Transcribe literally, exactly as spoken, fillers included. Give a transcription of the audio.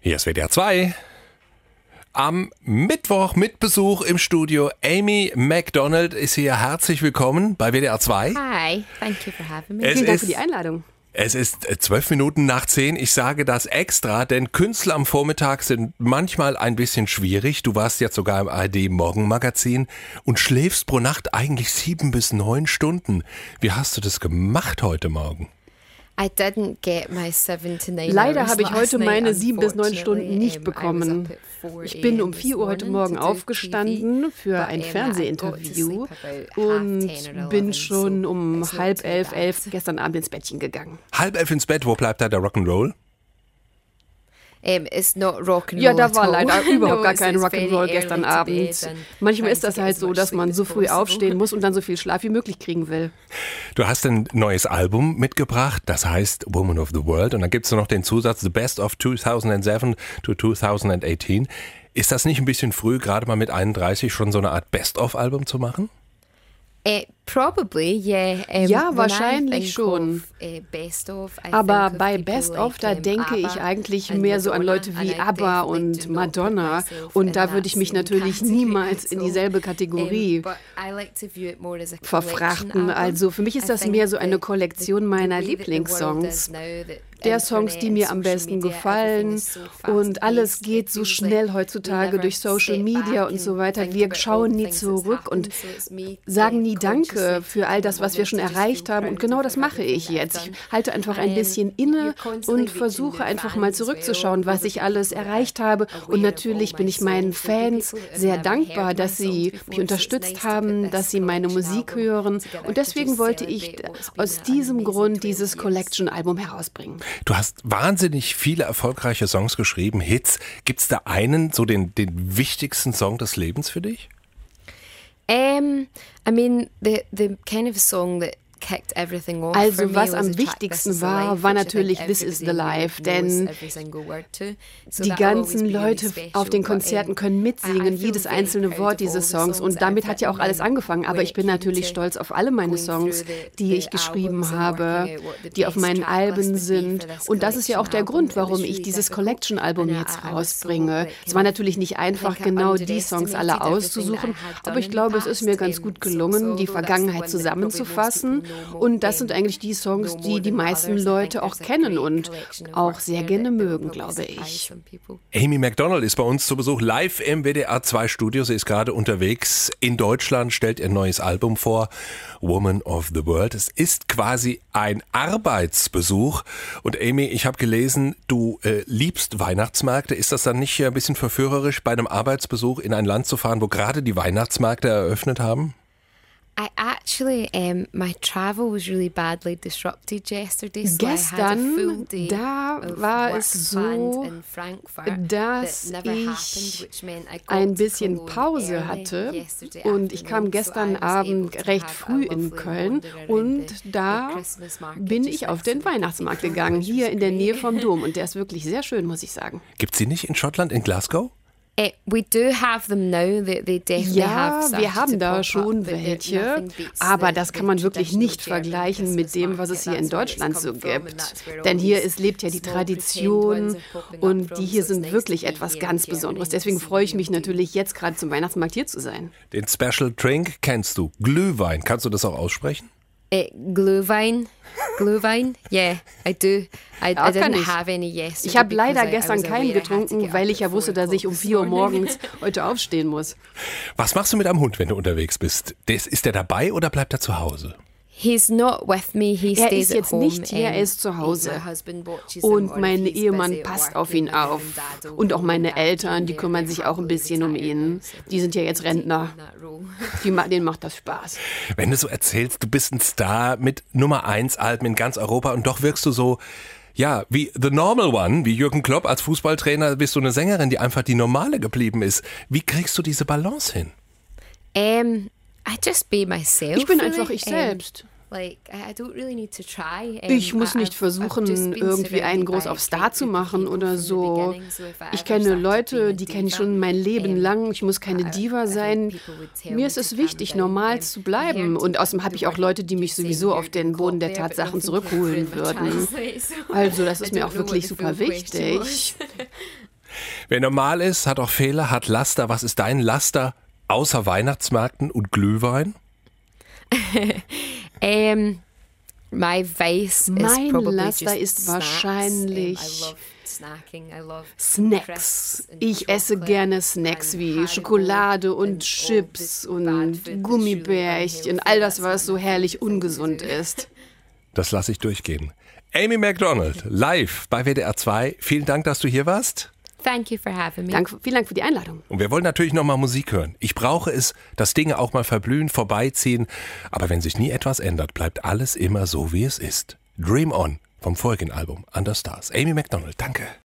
Hier ist W D R zwei. Am Mittwoch mit Besuch im Studio. Amy Macdonald ist hier. Herzlich willkommen bei W D R zwei. Hi, thank you for having me. Es Vielen Dank ist, für die Einladung. Es ist zwölf Minuten nach zehn. Ich sage das extra, denn Künstler am Vormittag sind manchmal ein bisschen schwierig. Du warst jetzt sogar im A R D-Morgenmagazin und schläfst pro Nacht eigentlich sieben bis neun Stunden. Wie hast du das gemacht heute Morgen? I didn't get my seven to nine Leider hours habe ich last heute night, meine sieben bis neun Stunden unfortunately. nicht Um, I bekommen. was up at four Ich bin a m um vier Uhr heute this Morgen morning to do aufgestanden T V, für but, ein um, I got to Fernsehinterview sleep about half und ten or bin eleven, schon so um it's not halb too elf, bad. elf gestern Abend ins Bettchen gegangen. Halb elf ins Bett, wo bleibt da der Rock'n'Roll? Um, it's not rock and Ja, roll da at war all. leider überhaupt No, gar it's- kein it's Rock'n'Roll very gestern early to bed Abend. and Manchmal trying ist das to get halt as so, much dass man sleep so as früh possible. aufstehen muss und dann so viel Schlaf wie möglich kriegen will. Du hast ein neues Album mitgebracht, das heißt Woman of the World. Und dann gibt es noch den Zusatz The Best of zweitausendsieben to zweitausendachtzehn. Ist das nicht ein bisschen früh, gerade mal mit einunddreißig schon so eine Art Best-of-Album zu machen? Uh, probably, yeah. Um, Ja, when I wahrscheinlich think schon. Of, uh, best of, I Aber think of bei people Best like, of, da um, denke ich ABBA eigentlich and mehr so an Madonna, Leute wie and I ABBA definitely und do not put Madonna. myself Und in da that würde ich mich same natürlich category niemals in at all. dieselbe Um, Kategorie but I like to view it more as a verfrachten. collection album. Also für mich ist I das think mehr so the- eine Kollektion meiner the way that the world Lieblingssongs. is now, that Der Internet Songs, die and mir am social besten media, gefallen. everything is so Und alles fast-paced. geht It so feels schnell like heutzutage we never durch Social step Media back und so and weiter. think Wir about schauen all nie things that's zurück und happened. So it's me, sagen uh, nie Danke consciously für all das, was wir schon taking a moment to erreicht just feel haben. Und proud genau of das mache ich everything jetzt. I've Ich done. halte einfach ein And bisschen then inne you're constantly und versuche reaching einfach the mal fans as zurückzuschauen, well, was ich people alles that are erreicht habe. aware Und of natürlich all bin my ich meinen songs. There'll be Fans people that have sehr never dankbar, heard my dass sie songs mich before, so it's unterstützt nice to haben, put dass this sie meine collection Musik album hören. together Und to deswegen just wollte ich celebrate what's been aus an diesem amazing Grund twelve dieses years. Collection-Album herausbringen. Du hast wahnsinnig viele erfolgreiche Songs geschrieben, Hits. Gibt es da einen, so den, den wichtigsten Song des Lebens für dich? Um, I mean, the the kind of song that kicked everything off for Also me was was am the track wichtigsten This Is the war, Life, war which I think natürlich This Is the everybody Life, knows denn every single word to. So die that'll always ganzen be really Leute special, auf den but, Konzerten um, können I- I mitsingen, feel jedes very einzelne proud Wort of all dieses the Songs. songs Und that damit I've hat ja auch written alles and angefangen. Aber when ich it bin came natürlich to stolz auf alle meine going Songs, through the- die the ich geschrieben albums and habe, working out what the die auf best meinen track Alben list would be sind. for this Und das ist ja auch der collection Grund, album. It was warum ich really dieses difficult. Collection-Album And I- jetzt I was so, rausbringe. like, Es war kind of- natürlich nicht einfach, I think I genau die Songs alle underestimated everything auszusuchen, that I had aber done ich in glaube, the es ist mir past. ganz Um, gut so- gelungen, so die although that's the Vergangenheit one that probably most zusammenzufassen. people know more- Und das sind um, eigentlich die Songs, know die more die than meisten others. I think Leute auch there's a kennen great und collection of auch work sehr there gerne that will mögen, probably glaube surprise ich. some people. Amy Macdonald ist bei uns zu Besuch live im W D R zwei Studio. Sie ist gerade unterwegs in Deutschland, stellt ihr neues Album vor, Woman of the World. Es ist quasi ein Arbeitsbesuch. Und Amy, ich habe gelesen, du äh, liebst Weihnachtsmärkte. Ist das dann nicht ein bisschen verführerisch, bei einem Arbeitsbesuch in ein Land zu fahren, wo gerade die Weihnachtsmärkte eröffnet haben? I actually, um, my travel was really badly disrupted yesterday. So I had a full Gestern, day da of war work es planned so, in Frankfurt dass that never happened, ich which meant I got ein to bisschen Cologne Pause early hatte yesterday und ich kam afternoon, gestern so I was able Abend to recht have a früh in lovely Köln wander around und the- the da Christmas market bin just ich auf next den to the Weihnachtsmarkt cathedral, gegangen, which hier was in der great. Nähe vom Dom und der ist wirklich sehr schön, muss ich sagen. Gibt sie nicht in Schottland, in Glasgow? Uh, we do have them now. They, they definitely Ja, have wir started haben to da pop schon up, but there- welche, nothing beats aber the- das the kann man wirklich traditional nicht German vergleichen mit dem, was es hier in Christmas market. Deutschland That's so where it's come from gibt. and that's where all Denn hier these ist, lebt ja die small Tradition pretend ones are popping up und from, die hier so it's sind nice wirklich to be etwas here ganz in Germany Besonderes. and Deswegen see freue ich real mich deal. natürlich jetzt gerade zum Weihnachtsmarkt hier zu sein. Den Special Drink kennst du, Glühwein. Kannst du das auch aussprechen? Uh, Glühwein, Glühwein, yeah, I do. I, I Ja, kann didn't ich. have any yesterday. Ich habe because leider I- I gestern was keinen aware I had to getrunken, get weil up ich ja at wusste, four dass ich um o'clock vier Uhr this morning. morgens heute aufstehen muss. Was machst du mit einem Hund, wenn du unterwegs bist? Des- Ist der dabei oder bleibt er zu Hause? He's not with me. He Er stays ist at jetzt home. nicht hier, er um, ist zu Hause. my husband watches him, Und or mein if he's Ehemann busy at passt work, auf ihn then mum auf. and dad will Und auch go meine look after Eltern, him. die They're kümmern sich auch ein happily bisschen um retired ihn. now, so Die sind ja jetzt taking Rentner. that role. Die, ma- denen macht das Spaß. Wenn du so erzählst, du bist ein Star mit Nummer eins Alben in ganz Europa und doch wirkst du so, ja, wie The Normal One, wie Jürgen Klopp als Fußballtrainer, bist du eine Sängerin, die einfach die normale geblieben ist. Wie kriegst du diese Balance hin? Um, I just be myself. Ich bin really. einfach ich Um, selbst. Like, I I don't really need to try. Um, Ich muss I- nicht I've- I've versuchen, just been irgendwie einen surrounded groß by auf a Star great zu group of machen people oder from the so. beginning, so if I Ich ever kenne started Leute, being a die kenne ich diva, schon mein Leben um, lang. Ich muss keine I- I Diva think sein. people would tell Mir me ist to es calm wichtig, down. normal Um, zu I'm bleiben. here Und to außerdem habe ich auch Leute, die mich sowieso auf den Boden der Tatsachen zurückholen würden. Also das ist mir auch wirklich super wichtig. Wer normal ist, hat auch Fehler, hat Laster. Was ist dein Laster außer Weihnachtsmärkten und Glühwein? um, my vice mein is probably Laster just ist wahrscheinlich snacks. Um, I love snacking. I love Snacks. crisps and Ich esse chocolate gerne Snacks and wie Haribo Schokolade und and all Chips this und bad food that's Gummibärchen, really all das, unhealthy. was so That's herrlich my favorite thing ungesund to do. ist. Das lasse ich durchgehen. Amy Macdonald, live bei W D R zwei. Vielen Dank, dass du hier warst. Thank you for having me. Dank, vielen Dank für die Einladung. Und wir wollen natürlich noch mal Musik hören. Ich brauche es, dass Dinge auch mal verblühen, vorbeiziehen. Aber wenn sich nie etwas ändert, bleibt alles immer so, wie es ist. Dream On vom vorigen Album Under Stars. Amy Macdonald, danke.